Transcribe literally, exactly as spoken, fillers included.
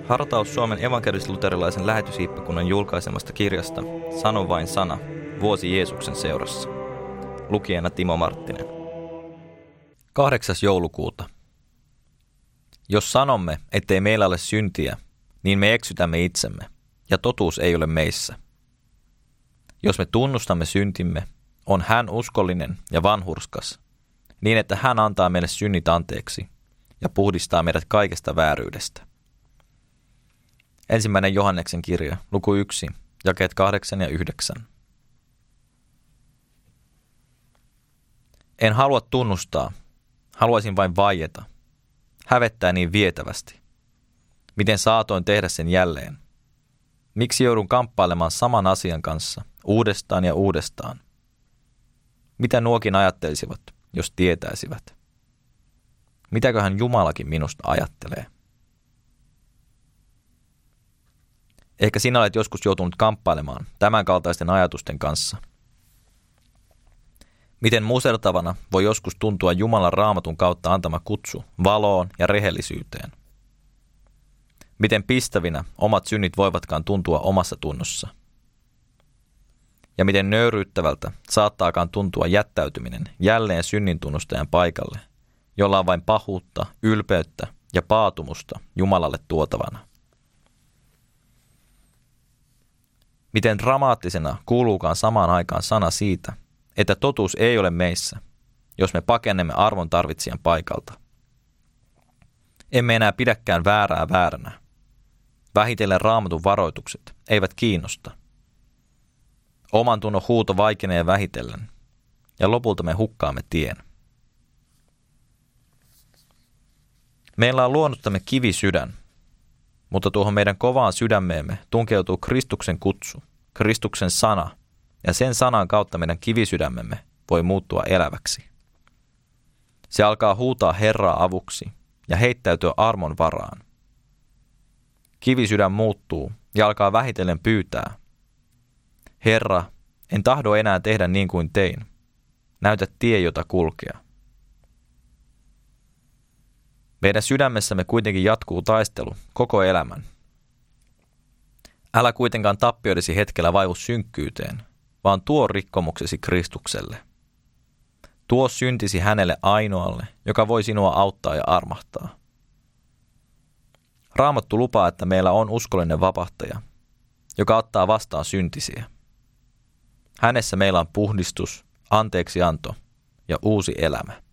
Hartaus Suomen evankelis-luterilaisen lähetyshiippakunnan julkaisemasta kirjasta Sano vain sana, vuosi Jeesuksen seurassa. Lukijana Timo Marttinen. kahdeksas joulukuuta. Jos sanomme, ettei meillä ole syntiä, niin me eksytämme itsemme, ja totuus ei ole meissä. Jos me tunnustamme syntimme, on hän uskollinen ja vanhurskas, niin että hän antaa meille synnit anteeksi ja puhdistaa meidät kaikesta vääryydestä. Ensimmäinen Johanneksen kirja, luku yksi, jakeet kahdeksan ja yhdeksän. En halua tunnustaa, haluaisin vain vaieta. Hävettää niin vietävästi. Miten saatoin tehdä sen jälleen? Miksi joudun kamppailemaan saman asian kanssa uudestaan ja uudestaan? Mitä nuokin ajattelisivat, jos tietäisivät? Mitäköhän Jumalakin minusta ajattelee? Ehkä sinä olet joskus joutunut kamppailemaan tämän kaltaisten ajatusten kanssa. Miten musertavana voi joskus tuntua Jumalan Raamatun kautta antama kutsu valoon ja rehellisyyteen? Miten pistävinä omat synnit voivatkaan tuntua omassa tunnossa? Ja miten nöyryyttävältä saattaakaan tuntua jättäytyminen jälleen synnin tunnustajan paikalle, jolla on vain pahuutta, ylpeyttä ja paatumusta Jumalalle tuotavana? Miten dramaattisena kuuluukaan samaan aikaan sana siitä, että totuus ei ole meissä, jos me pakennemme arvon tarvitsijan paikalta. Emme enää pidäkään väärää vääränä. Vähitellen Raamatun varoitukset eivät kiinnosta. Oman tunnon huuto vaikenee vähitellen, ja lopulta me hukkaamme tien. Meillä on luonnostamme kivisydän, mutta tuohon meidän kovaan sydämeemme tunkeutuu Kristuksen kutsu, Kristuksen sana, ja sen sanan kautta meidän kivisydämemme voi muuttua eläväksi. Se alkaa huutaa Herraa avuksi ja heittäytyä armon varaan. Kivisydän muuttuu ja alkaa vähitellen pyytää. Herra, en tahdo enää tehdä niin kuin tein. Näytä tie, jota kulkea. Meidän sydämessämme kuitenkin jatkuu taistelu koko elämän. Älä kuitenkaan tappioidesi hetkellä vaivu synkkyyteen, vaan tuo rikkomuksesi Kristukselle. Tuo syntisi hänelle ainoalle, joka voi sinua auttaa ja armahtaa. Raamattu lupaa, että meillä on uskollinen vapahtaja, joka ottaa vastaan syntisiä. Hänessä meillä on puhdistus, anteeksianto ja uusi elämä.